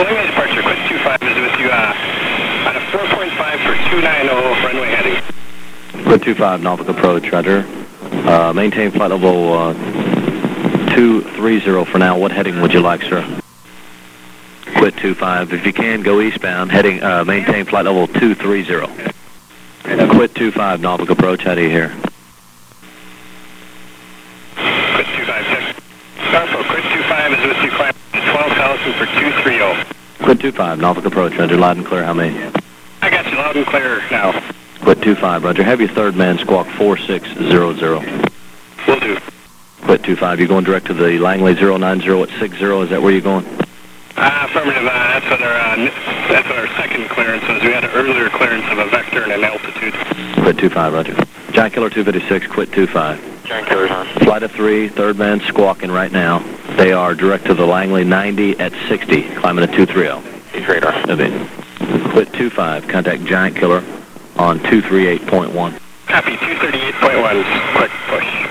Langley departure, quit 25 is with you on a 4.5 for 290 runway heading. Quit 25, Norfolk approach, roger. Maintain flight level 230 for now. What heading would you like, sir? Quit 25. If you can, go eastbound, heading, maintain flight level 230. Quit 25, Norfolk approach, how do you hear? Quit 25, check. Norfolk, quit 25 is with you, climb 12,000 for 230. Quit 25, Norfolk approach, roger. Loud and clear, how many? I got you loud and clear now. Quit 25, roger. Have your third man squawk 4600. Will do. Quit 25, you're going direct to the Langley 090 at 60, is that where you're going? Affirmative, that's what our second clearance was. We had an earlier clearance of a vector and an altitude. Quit 25, roger. Giant Killer 256, quit 25. Giant Killer's on. Flight of 3, third man squawking right now. They are direct to the Langley 90 at 60, climbing a 230. Radar. Quit 25, contact Giant Killer on 238.1. Copy, 238.1, quick push.